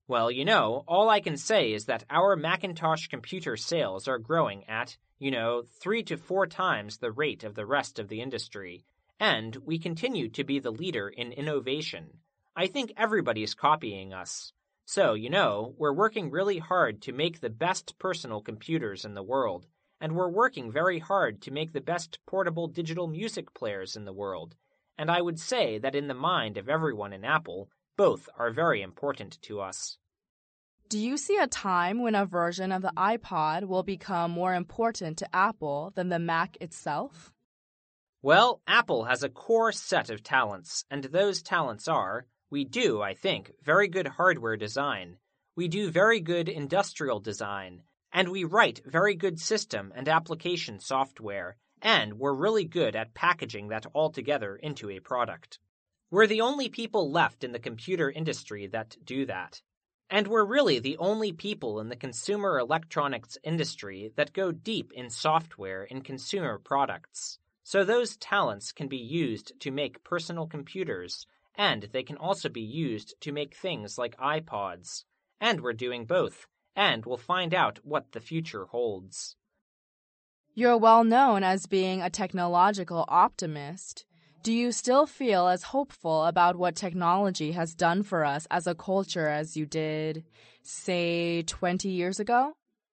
Well, all I can say is that our Macintosh computer sales are growing at, 3 to 4 times the rate of the rest of the industry, and we continue to be the leader in innovation. I think everybody's copying us. So, we're working really hard to make the best personal computers in the world, and we're working very hard to make the best portable digital music players in the world. And I would say that in the mind of everyone in Apple, both are very important to us. Do you see a time when a version of the iPod will become more important to Apple than the Mac itself? Well, Apple has a core set of talents, and those talents are, we do, I think, very good hardware design, we do very good industrial design, and we write very good system and application software, and we're really good at packaging that all together into a product. We're the only people left in the computer industry that do that. And we're really the only people in the consumer electronics industry that go deep in software in consumer products. So those talents can be used to make personal computers, and they can also be used to make things like iPods. And we're doing both, and we'll find out what the future holds. You're well known as being a technological optimist. Do you still feel as hopeful about what technology has done for us as a culture as you did, say, 20 years ago?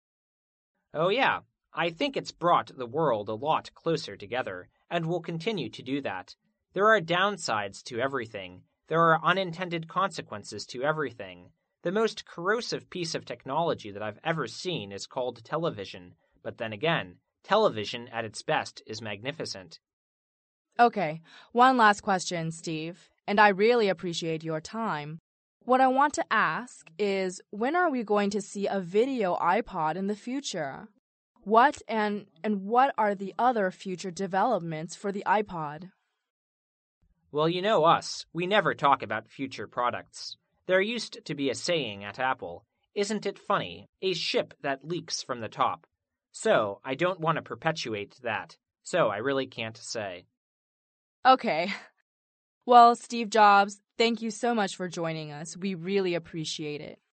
Oh yeah, I think it's brought the world a lot closer together, and will continue to do that. There are downsides to everything. There are unintended consequences to everything. The most corrosive piece of technology that I've ever seen is called television. But then again, television at its best is magnificent. Okay, one last question, Steve, and I really appreciate your time. What I want to ask is, when are we going to see a video iPod in the future? What are the other future developments for the iPod? Well, you know us. We never talk about future products. There used to be a saying at Apple, "Isn't it funny? A ship that leaks from the top." So, I don't want to perpetuate that. So, I really can't say. Okay. Well, Steve Jobs, thank you so much for joining us. We really appreciate it.